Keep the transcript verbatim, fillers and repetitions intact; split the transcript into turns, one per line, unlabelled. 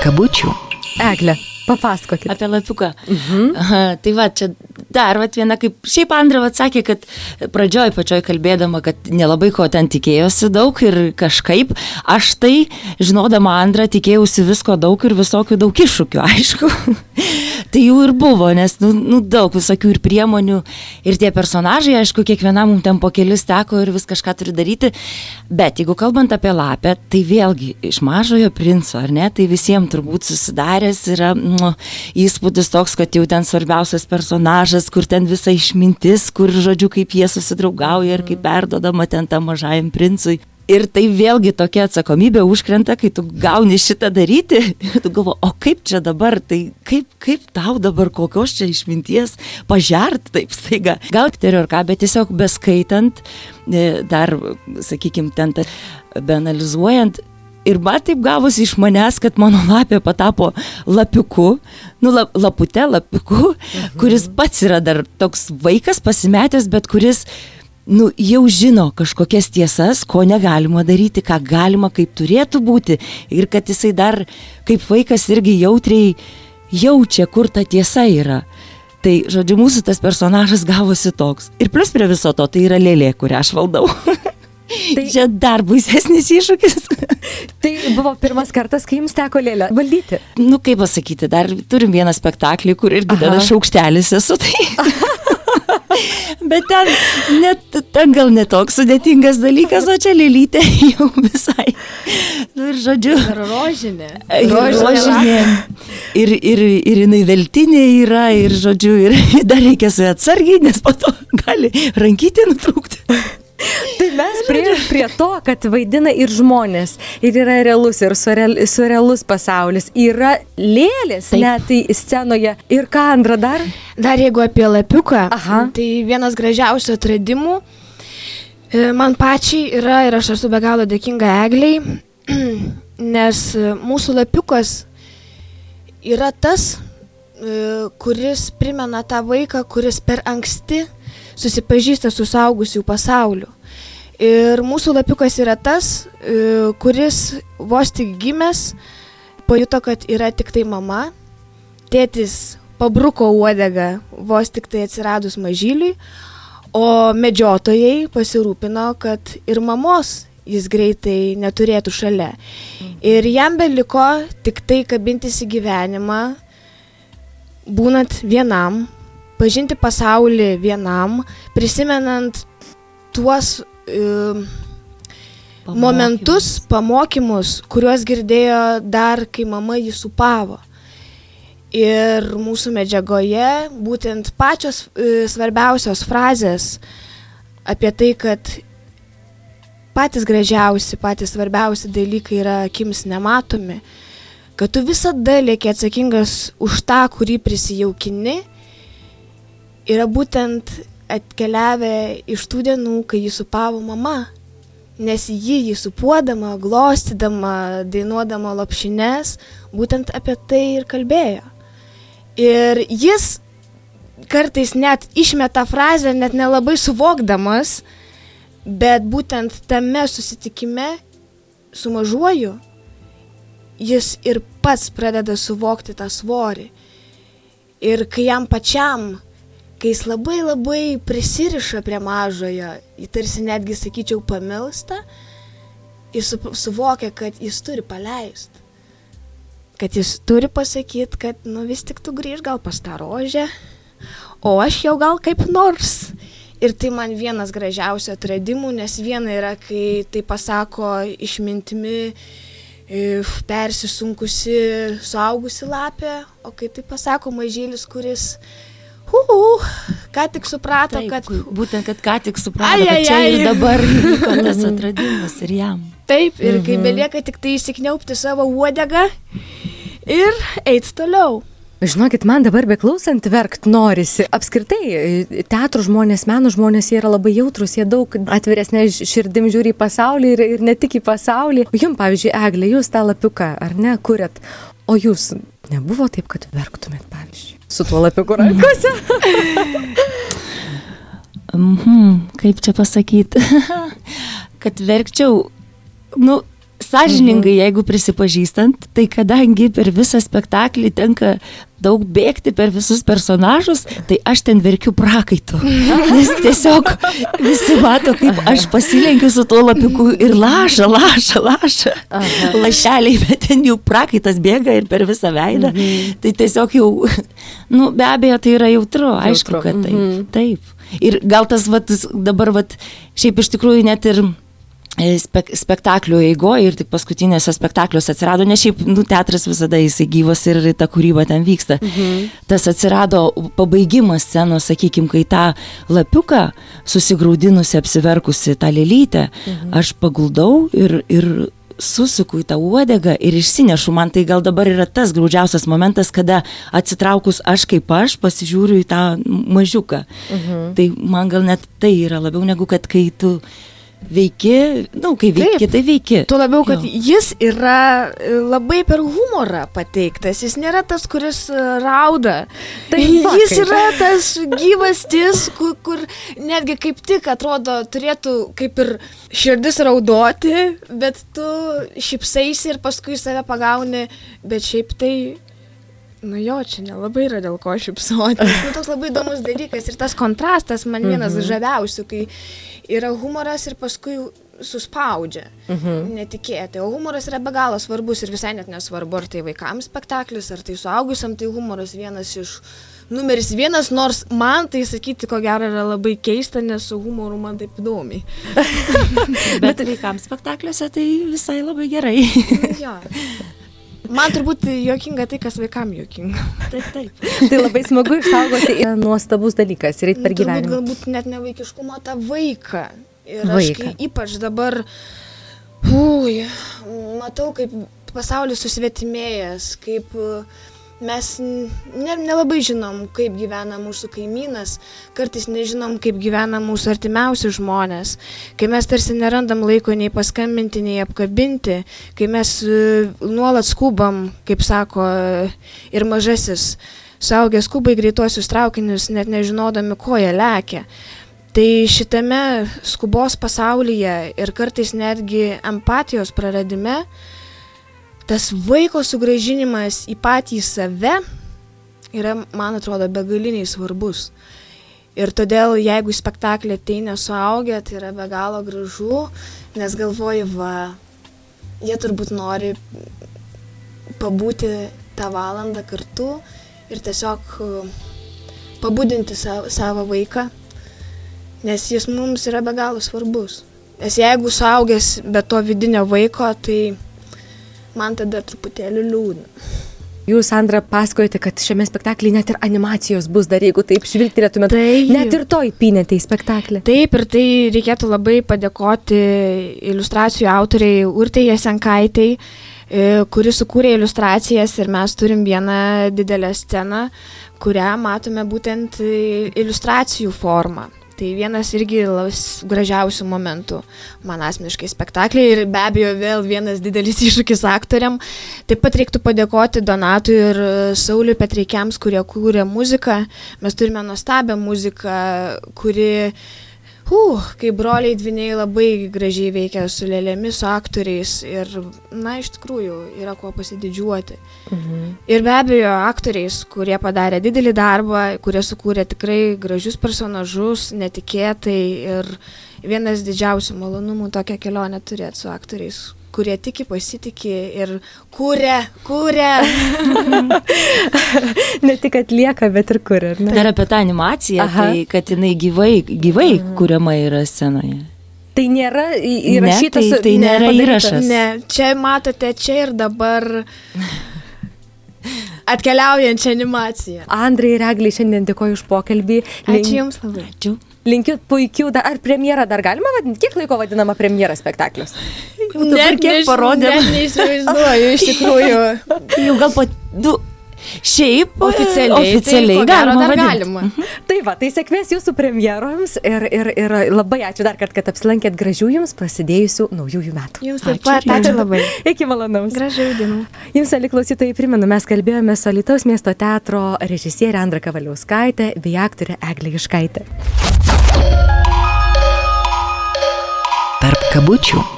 kabučių.
Egle, papasakokit.
Apie lapiuką.
Mhm.
Aha, tai va, čia dar vat, viena, kaip šiaip Andra vat, sakė, kad pradžioj pačioj kalbėdama, kad nelabai ko ten tikėjosi daug ir kažkaip aš tai, žinodama Andrą, tikėjausi visko daug ir visokių daug iššūkių, aišku. Tai jų ir buvo, nes nu, nu, daug visokių ir priemonių ir tie personažai, aišku, kiekvienam mums ten po kelis teko ir vis kažką turi daryti. Bet jeigu kalbant apie lapę, tai vėlgi iš Mažojo princo, ar ne, tai visiems turbūt susidaręs yra nu, įspūdis toks, kad jau ten svarbiausias personažas, kur ten visa išmintis, kur, žodžiu, kaip jie susidraugauja ir kaip perdodama ten tam Mažajam princui. Ir tai vėlgi tokia atsakomybė užkrenta, kai tu gauni šitą daryti, tu galvo, o kaip čia dabar, tai kaip, kaip tau dabar kokios čia išminties pažert taip staiga. Gal turiu ar ką, bet tiesiog beskaitant, dar, sakykim, ten beanalizuojant, ir man taip gavosi iš manęs, kad mano lapė patapo lapiuku, nu lap, lapute, lapiuku, mhm. kuris pats yra dar toks vaikas pasimetęs, bet kuris nu, jau žino kažkokias tiesas, ko negalima daryti, ką galima, kaip turėtų būti ir kad jisai dar kaip vaikas irgi jautriai jaučia, kur ta tiesa yra. Tai, žodžiu, mūsų tas personažas gavosi toks. Ir plus prie viso to, tai yra lėlė, kurią aš valdau. Tai čia dar baisesnis iššūkis.
Tai buvo pirmas kartas, kai jums teko lėlę valdyti.
Nu, kaip pasakyti, dar turim vieną spektaklį, kur irgi dar šaukštelis esu, tai... Bet ten, net, ten gal netoks sudėtingas dalykas, o čia lėlytė jau visai. Nu, ir žodžiu.
Ir rožinė.
Ir rožinė. Ir, ir, ir jinai veltinė yra, ir žodžiu, ir dar reikia su atsargiai, nes po to gali rankytė nutrūkti.
Tai mes prie, prie to, kad vaidina ir žmonės, ir yra realus, ir surreal, surrealus pasaulis, yra lėlės Taip. Net tai scenoje. Ir ką, Andra, dar?
Dar jeigu apie lapiuką,
Aha.
tai vienas gražiausių atradimų man pačiai yra, ir aš esu be galo dėkinga Egliai, nes mūsų lapiukas yra tas, kuris primena tą vaiką, kuris per anksti susipažįsta su suaugusių pasauliu. Ir mūsų lapiukas yra tas, kuris vos tik gimęs pajuto, kad yra tik tai mama, tėtis pabruko uodegą vos tik tai atsiradus mažyliui, o medžiotojai pasirūpino, kad ir mamos jis greitai neturėtų šalia. Ir jam beliko tik tai kabintis į gyvenimą, būnant vienam, pažinti pasaulį vienam, prisimenant tuos e, pamokymus. momentus, pamokymus, kuriuos girdėjo dar, kai mama jį supavo. Ir mūsų medžiagoje būtent pačios e, svarbiausios frazės apie tai, kad patys gražiausi, patys svarbiausi dalykai yra akims nematomi, kad tu visada lieki atsakingas už tą, kurį prisijaukini, yra būtent atkeliavę iš tų dienų, kai jį supavo mama, nes jį jį supuodama, glostydama, dainuodama lopšines, būtent apie tai ir kalbėjo. Ir jis kartais net išmeta frazę, net nelabai suvokdamas, bet būtent tame susitikime su mažuoju, jis ir pats pradeda suvokti tą svorį. Ir kai jam pačiam, kai jis labai labai prisiriša prie mažojo, jį tarsi netgi, sakyčiau, pamilsta, jis suvokia, kad jis turi paleist. Kad jis turi pasakyti, kad nu vis tik tu grįž gal pas tą rožę, o aš jau gal kaip nors. Ir tai man vienas gražiausių atradimų, nes viena yra, kai tai pasako išmintimi persisunkusi suaugusi lapė, o kai tai pasako mažylis, kuris Uhu, ką tik suprato,
Taip,
kad...
Būtent, kad ką tik suprato, ai, kad čia ai, ir dabar vyko tas atradimas ir jam.
Taip, ir
mhm.
kai belieka tik tai įsikniaupti savo uodegą ir eit toliau.
Žinokit, man dabar beklausant verkt norisi. Apskritai, teatro žmonės, meno žmonės, jie yra labai jautrus, jie daug atviresnė širdim žiūri į pasaulį ir, ir ne tik į pasaulį. Jums, pavyzdžiui, Eglė, jūs tą lapiuką, ar ne, kuriat, o jūs nebuvo taip, kad verktumėt, pavyzdžiui, su tuo lapiuku rankose?
mhm, kaip čia pasakyti? Kad verkčiau, nu, sąžiningai, mhm. jeigu prisipažįstant, tai kadangi per visą spektaklį tenka daug bėgti per visus personažus, tai aš ten verkiu prakaitu. Nes tiesiog visi mato, kaip aš pasilenkiu su tuo lapiuku ir laša, laša, laša. Lašeliai, bet ten jau prakaitas bėga ir per visą veidą. Mhm. Tai tiesiog jau, nu, be abejo, tai yra jautru, aišku, kad taip. Mhm. Taip. Ir gal tas vat, dabar vat, šiaip iš tikrųjų net ir spek, spektaklių eigoje ir tik paskutinėse spektakliuose atsirado, nes šiaip nu, teatras visada jisai gyvas ir ta kūryba ten vyksta. Mhm. Tas atsirado pabaigimas scenos, sakykime, kai tą lapiuką susigraudinusi, apsiverkusi tą lėlytę, mhm. aš paguldau ir, ir susuku į tą uodegą ir išsinešu. Man tai gal dabar yra tas graudžiausias momentas, kada atsitraukus aš kaip aš pasižiūriu į tą mažiuką. Mhm. Tai man gal net tai yra labiau negu kad kai tu veiki, na, nu, kai veiki, taip, tai veiki.
Tuo labiau, kad jo. Jis yra labai per humorą pateiktas, jis nėra tas, kuris rauda. Tai jis yra tas gyvastis, kur, kur netgi kaip tik atrodo turėtų kaip ir širdis raudoti, bet tu šypsaisi ir paskui save pagauni, bet šiaip tai, nu jo, čia nelabai yra dėl ko šypsoti. Nu, toks labai įdomus dalykas ir tas kontrastas man vienas mhm. žaviausių, kai yra humoras ir paskui suspaudžia. Mhm. Netikėtai. O humoras yra be galo svarbus ir visai net nesvarbu, ar tai vaikams spektaklis, ar tai suaugusiam, tai humoras vienas iš numeris vienas, nors man tai sakyti, ko gero, yra labai keista, nes su humoru man taip įdomiai.
Bet vaikams spektakliuose tai visai labai gerai.
Jo. Man turbūt juokinga tai, kas vaikam juokinga.
Taip, taip. Tai labai smagu išsaugoti nuostabus dalykas ir eit per gyvenimą.
Turbūt galbūt net ne vaikiškumo, tą vaiką. Ir aš kai ypač dabar, ui, matau, kaip pasaulis susvetimėjęs, kaip mes ne, nelabai žinom, kaip gyvena mūsų kaimynas, kartais nežinom, kaip gyvena mūsų artimiausi žmonės, kai mes tarsi nerandam laiko nei paskambinti, nei apkabinti, kai mes nuolat skubam, kaip sako ir mažasis, suaugę skubai greituosius traukinius, net nežinodami, ko jie lekia. Tai šitame skubos pasaulyje ir kartais netgi empatijos praradime, tas vaiko sugrąžinimas į patį save yra, man atrodo, begaliniai svarbus. Ir todėl, jeigu į spektaklį ateina suaugę, tai yra be galo gražu, nes galvoju, va, jie turbūt nori pabūti tą valandą kartu ir tiesiog pabudinti savo, savo vaiką, nes jis mums yra be galo svarbus. Nes jeigu suaugęs be to vidinio vaiko, tai man tada truputėlį liūdna.
Jūs, Sandra, pasakojate, kad šiame spektaklyje net ir animacijos bus dar, jeigu taip žvilgtelėtumėt.
Taip.
Net ir to įpynėte į spektaklį.
Taip, ir tai reikėtų labai padėkoti iliustracijų autoriai Urtei Jasenkaitei, kuri sukūrė iliustracijas ir mes turim vieną didelę sceną, kurią matome būtent iliustracijų formą. Tai vienas irgi gražiausių momentų man asmeniškai spektakliai ir be abejo vėl vienas didelis iššūkis aktoriam. Taip pat reiktų padėkoti Donatui ir Sauliui Petreikiams, kurie kūrė muziką. Mes turime nuostabią muziką, kuri, uh, kai broliai dvyniai labai gražiai veikia su lėlėmis, su aktoriais ir, na, iš tikrųjų, yra kuo pasididžiuoti. Mhm. Ir be abejo aktoriais, kurie padarė didelį darbą, kurie sukūrė tikrai gražius personažus, netikėtai ir vienas didžiausių malonumų tokią kelionę turėti su aktoriais, kurie tiki, pasitiki ir kūrė, kūrė.
Ne tik atlieka, bet ir kūrė.
Dar apie tą animaciją, Aha. tai kad jinai gyvai, gyvai mhm. kuriama yra scenoje.
Tai nėra įrašytas,
ne, tai, tai
ne,
nėra
padarytas.
įrašas.
Ne, čia matote, čia ir dabar atkeliaujančią animaciją.
Andrai ir Eglei šiandien dėkoju už pokalbį.
Link... Ačiū Jums labai.
Ačiū.
Linkiu puikių, dar, ar premjera dar galima vadinti? Kiek laiko vadinama premjera spektaklius?
Net kiek parodėm.
Net neįsivaizduoju, iš tikrųjų.
Jau gal po du. Šiaip
oficialiai,
oficialiai
tai galima, dar galima.
Tai va, tai sėkmės jūsų premjeroms ir, ir, ir labai ačiū dar kartą, kad apsilankėt, gražių jums prasidėjusių naujųjų metų.
Jums taip pat, ačiū labai.
Iki malonaus.
Gražių dienų.
Jums, ali klausytojai, primenu, mes kalbėjome su Alytaus miesto teatro režisierė Andra Kavaliauskaitė bei aktorė Eglė Juškaitė.
Tarp kabučių.